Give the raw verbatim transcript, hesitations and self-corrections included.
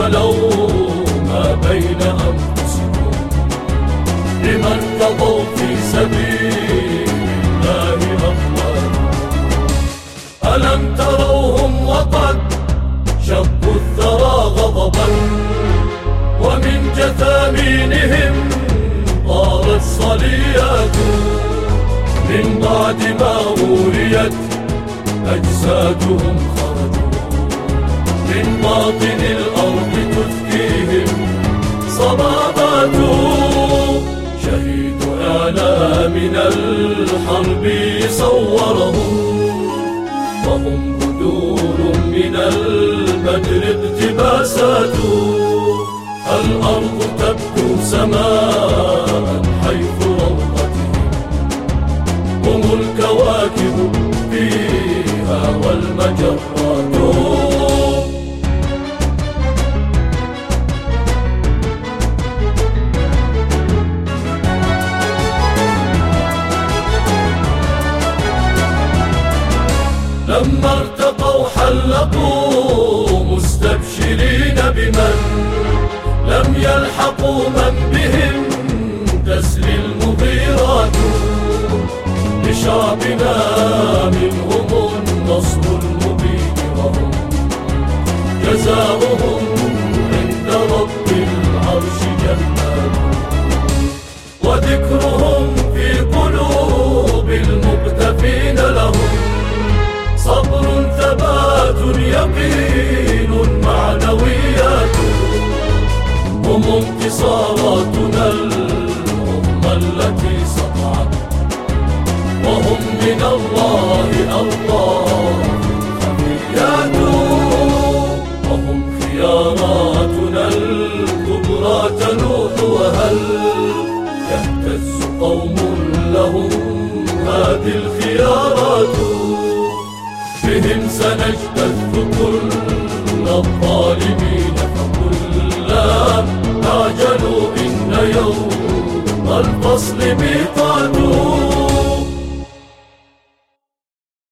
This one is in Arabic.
ولو ما بين أنفسكم لمن قضوا في سبيل الله أموالهم. ألم تروهم وقد شقوا الثرى غضبا ومن جثامينهم طارت صليات من بعد ما وريت أجسادهم خرجوا من باطن الأرض تذكيهم صبابات. شهيد إعلامنا الحرب صورهم وهم بدور من البدر اقتباسات. الأرض تبدو سماء حيث روضتهم هم الكواكب فيها والمجرات. لما ارتقوا حلقوا مستبشرين بمن لم يلحقوا من بهم تسري المغيرات. لشعبنا منهم النصر المبين وهم جزاؤهم عند رب العرش جنات. وذكرهم في قلوب المقتفين لهم صبر ثبات يقين معنويات. هم انتصاراتنا الأمة التي سطعت وهم من الله ألطاف خفيات. وهم خياراتنا الكبرى تلوح وهل يهتز قوم لهم هذه الخيارات. بهم سنجتث كل الظالمين فقل لا تعجلوا إن يوم الفصل ميقات.